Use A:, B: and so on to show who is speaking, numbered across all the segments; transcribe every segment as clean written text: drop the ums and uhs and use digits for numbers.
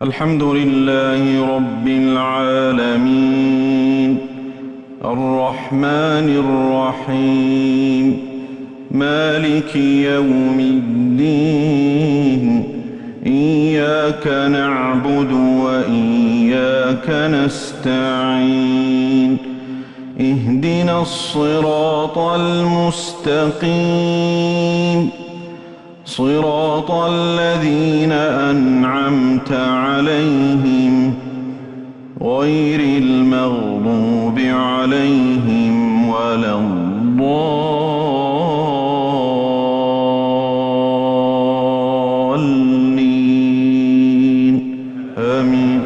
A: الحمد لله رب العالمين الرحمن الرحيم مالك يوم الدين إياك نعبد وإياك نستعين اهدنا الصراط المستقيم صراط الذين أنعمت عليهم غير المغضوب عليهم ولا الضالين آمين.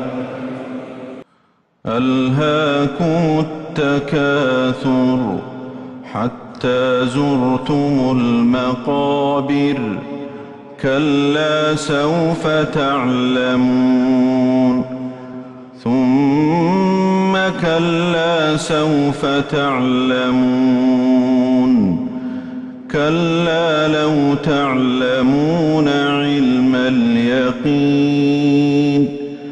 A: ألهاكم التكاثر حتى زرتم المقابر كلا سوف تعلمون ثم كلا سوف تعلمون كلا لو تعلمون علم اليقين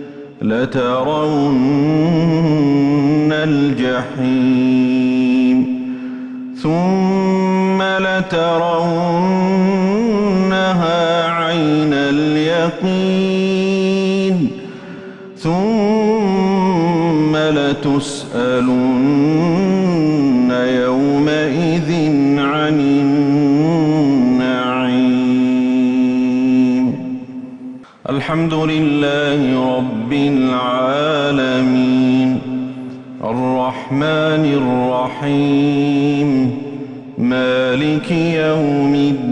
A: لترون الجحيم ثم لترونها عين اليقين ثم لتسألن يومئذ عن النعيم. الحمد لله رب العالمين الرحمن الرحيم مالك يوم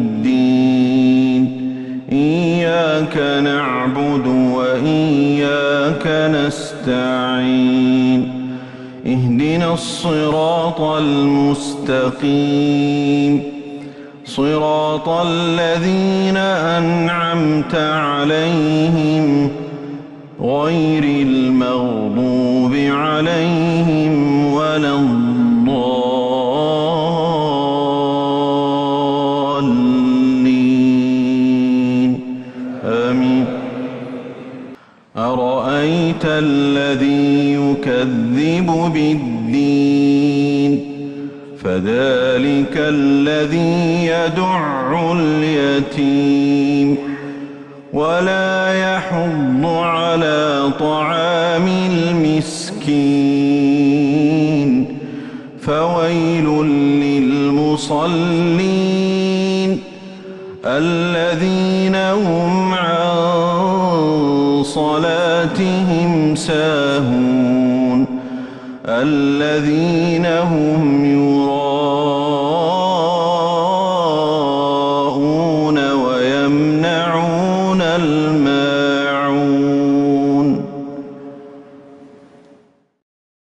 A: الدين إياك نعبد وإياك نستعين اهدنا الصراط المستقيم صراط الذين أنعمت عليهم غير المغضوب عليهم ولا الضالين آمين. أرأيت الذي يكذب بالدين فذلك الذي يدع اليتيم ولا يحض على طعام المسكين فويل للمصلين الذين هم عن صلاتهم ساهون الذين هم يراءون ويمنعون الماعون.